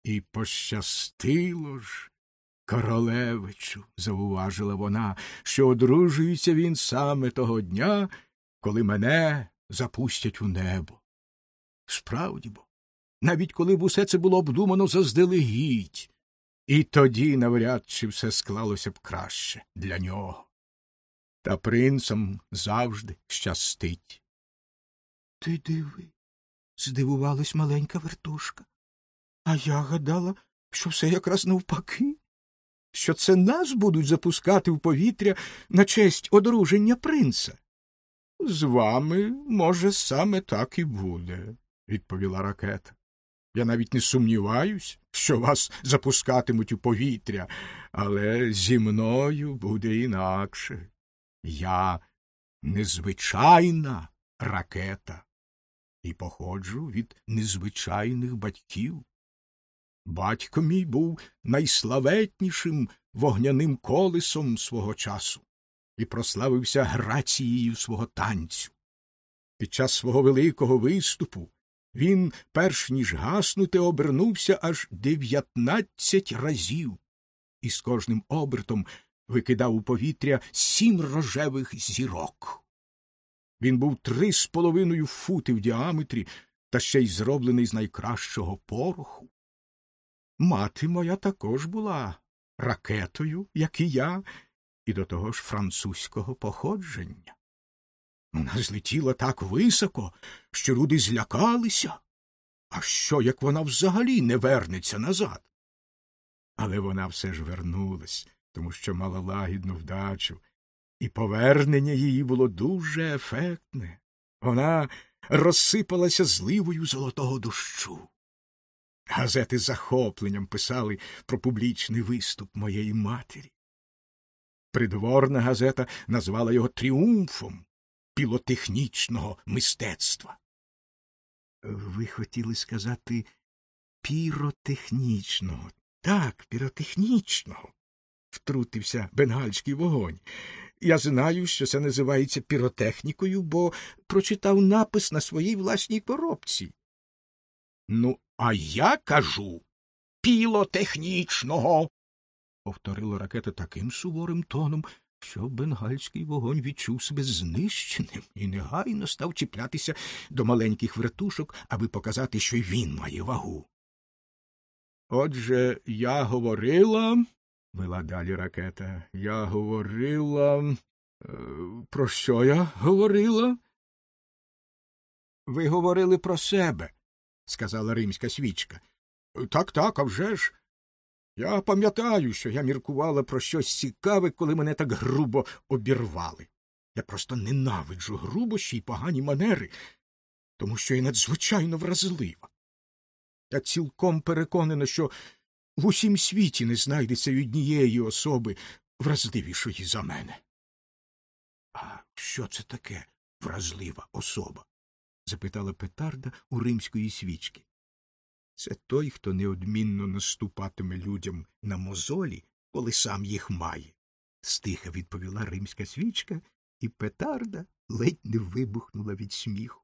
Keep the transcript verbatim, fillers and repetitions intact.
І пощастило ж королевичу, зауважила вона, що одружується він саме того дня, коли мене запустять у небо. Справді бо, навіть коли б усе це було обдумано заздалегідь, і тоді навряд чи все склалося б краще для нього. Та принцам завжди щастить. — Ти диви, — здивувалась маленька вертушка. — А я гадала, що все якраз навпаки, що це нас будуть запускати в повітря на честь одруження принца. — З вами, може, саме так і буде, — відповіла Ракета. — Я навіть не сумніваюсь, що вас запускатимуть у повітря, але зі мною буде інакше. Я незвичайна ракета і походжу від незвичайних батьків. Батько мій був найславетнішим вогняним колесом свого часу і прославився грацією свого танцю. Під час свого великого виступу він, перш ніж гаснути, обернувся аж дев'ятнадцять разів, і з кожним обертом викидав у повітря сім рожевих зірок. Він був три з половиною фути в діаметрі та ще й зроблений з найкращого пороху. Мати моя також була ракетою, як і я, і до того ж французького походження. Вона злетіла так високо, що люди злякалися. А що, як вона взагалі не вернеться назад? Але вона все ж вернулась, тому що мала лагідну вдачу, і повернення її було дуже ефектне. Вона розсипалася зливою золотого дощу. Газети з захопленням писали про публічний виступ моєї матері. Придворна газета назвала його тріумфом пілотехнічного мистецтва. — Ви хотіли сказати піротехнічного. — Так, піротехнічного, — втрутився бенгальський вогонь. — Я знаю, що це називається піротехнікою, бо прочитав напис на своїй власній коробці. — Ну, а я кажу пілотехнічного, — повторила Ракета таким суворим тоном, що бенгальський вогонь відчув себе знищеним і негайно став чіплятися до маленьких вертушок, аби показати, що й він має вагу. — Отже, я говорила, — вела далі Ракета, — я говорила... Е, про що я говорила? — Ви говорили про себе, — сказала римська свічка. — Так, так, а вже ж. Я пам'ятаю, що я міркувала про щось цікаве, коли мене так грубо обірвали. Я просто ненавиджу грубощі й погані манери, тому що я надзвичайно вразлива. Я цілком переконана, що в усім світі не знайдеться й однієї особи вразливішої за мене. — А що це таке вразлива особа? — запитала петарда у римської свічки. — Це той, хто неодмінно наступатиме людям на мозолі, коли сам їх має, — стиха відповіла римська свічка, і петарда ледь не вибухнула від сміху.